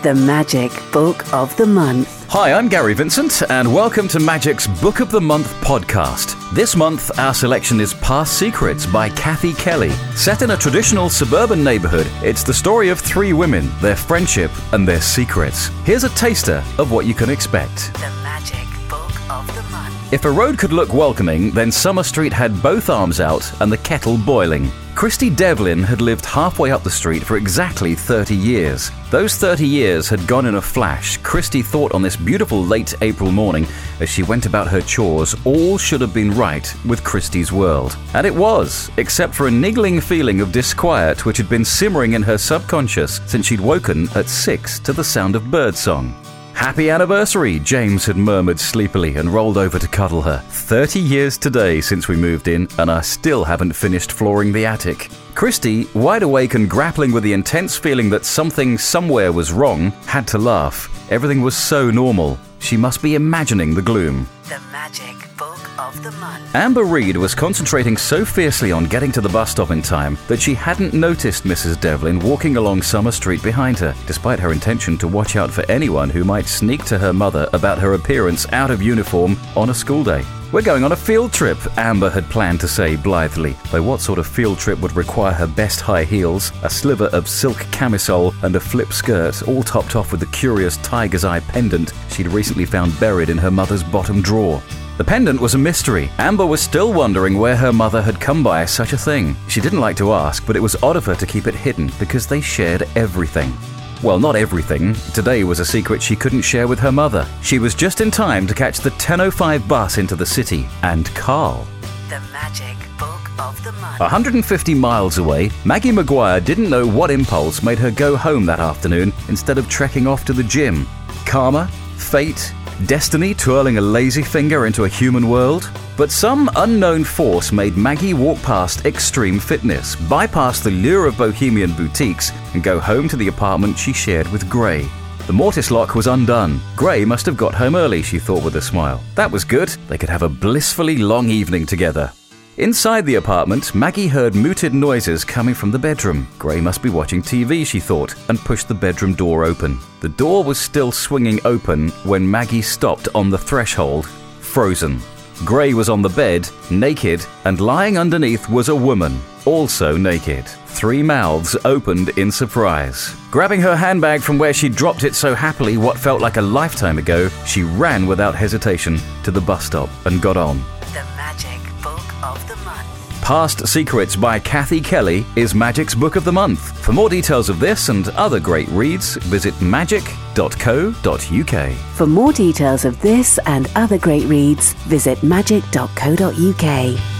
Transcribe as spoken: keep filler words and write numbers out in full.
The Magic Book of the Month. Hi, I'm Gary Vincent, and welcome to Magic's Book of the Month podcast. This month, our selection is Past Secrets by Kathy Kelly. Set in a traditional suburban neighborhood, it's the story of three women, their friendship, and their secrets. Here's a taster of what you can expect. The Magic Book of the Month. If a road could look welcoming, then Summer Street had both arms out and the kettle boiling. Christy Devlin had lived halfway up the street for exactly thirty years. Those thirty years had gone in a flash. Christy thought on this beautiful late April morning, as she went about her chores, all should have been right with Christy's world. And it was, except for a niggling feeling of disquiet which had been simmering in her subconscious since she'd woken at six to the sound of birdsong. "Happy anniversary," James had murmured sleepily and rolled over to cuddle her. Thirty years today since we moved in, and I still haven't finished flooring the attic. Christy, wide awake and grappling with the intense feeling that something somewhere was wrong, had to laugh. Everything was so normal. She must be imagining the gloom. The Magic Book of the Month. Amber Reed was concentrating so fiercely on getting to the bus stop in time that she hadn't noticed Missus Devlin walking along Summer Street behind her, despite her intention to watch out for anyone who might sneak to her mother about her appearance out of uniform on a school day. "We're going on a field trip," Amber had planned to say blithely, though what sort of field trip would require her best high heels, a sliver of silk camisole, and a flip skirt, all topped off with the curious tiger's eye pendant she'd recently found buried in her mother's bottom drawer. The pendant was a mystery. Amber was still wondering where her mother had come by such a thing. She didn't like to ask, but it was odd of her to keep it hidden because they shared everything. Well, not everything. Today was a secret she couldn't share with her mother. She was just in time to catch the ten oh five bus into the city. And Carl. The Magic Book of the Month. one hundred fifty miles away, Maggie Maguire didn't know what impulse made her go home that afternoon instead of trekking off to the gym. Karma? Fate? Destiny twirling a lazy finger into a human world? But some unknown force made Maggie walk past extreme fitness, bypass the lure of bohemian boutiques, and go home to the apartment she shared with Gray. The mortise lock was undone. Gray must have got home early, she thought with a smile. That was good. They could have a blissfully long evening together. Inside the apartment, Maggie heard muted noises coming from the bedroom. Gray must be watching T V, she thought, and pushed the bedroom door open. The door was still swinging open when Maggie stopped on the threshold, frozen. Gray was on the bed, naked, and lying underneath was a woman, also naked. Three mouths opened in surprise. Grabbing her handbag from where she dropped it so happily what felt like a lifetime ago, she ran without hesitation to the bus stop and got on. The Magic Book of the Month. Past Secrets by Kathy Kelly is Magic's Book of the Month. For more details of this and other great reads, visit magic dot co dot uk. For more details of this and other great reads, visit magic dot co dot uk.